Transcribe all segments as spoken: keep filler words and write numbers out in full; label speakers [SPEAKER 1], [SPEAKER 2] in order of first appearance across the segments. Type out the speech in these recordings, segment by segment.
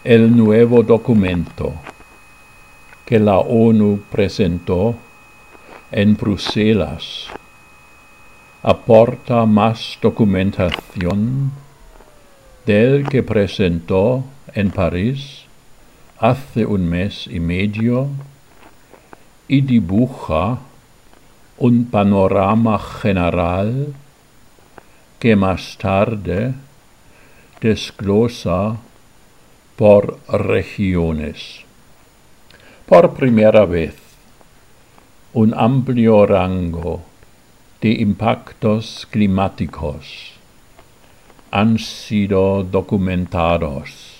[SPEAKER 1] el nuevo documento que la ONU presentó en Bruselas aporta más documentación del que presentó en París hace un mes y medio y dibuja un panorama general que más tarde desglosa por regiones. Por primera vez, un amplio rango de impactos climáticos han sido documentados.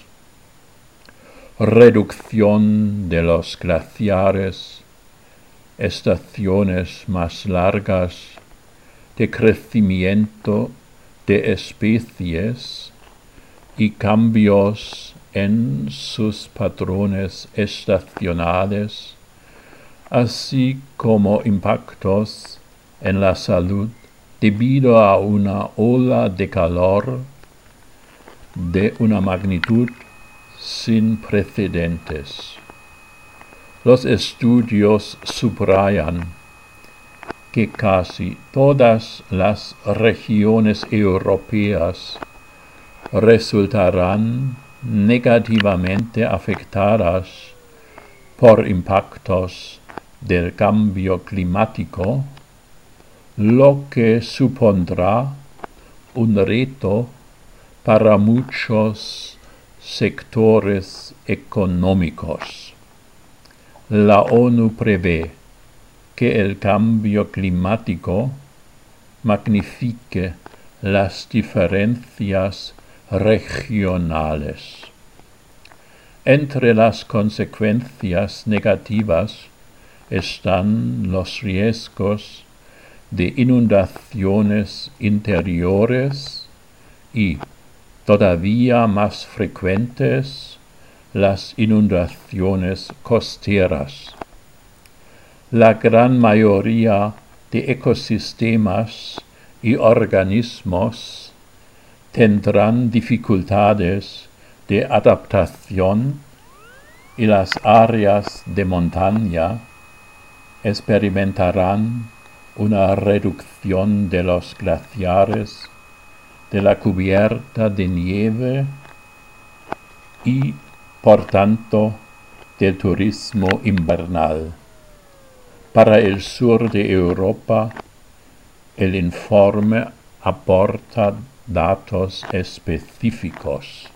[SPEAKER 1] Reducción de los glaciares, estaciones más largas de crecimiento de especies y cambios en sus patrones estacionales, así como impactos en la salud debido a una ola de calor de una magnitud sin precedentes. Los estudios subrayan que casi todas las regiones europeas resultarán negativamente afectadas por impactos del cambio climático, lo que supondrá un reto para muchos sectores económicos. La ONU prevé que el cambio climático magnifique las diferencias regionales. Entre las consecuencias negativas están los riesgos de inundaciones interiores y, todavía más frecuentes, las inundaciones costeras. La gran mayoría de ecosistemas y organismos tendrán dificultades de adaptación y las áreas de montaña experimentarán una reducción de los glaciares, de la cubierta de nieve y, por tanto, del turismo invernal. Para el sur de Europa, el informe aporta datos específicos.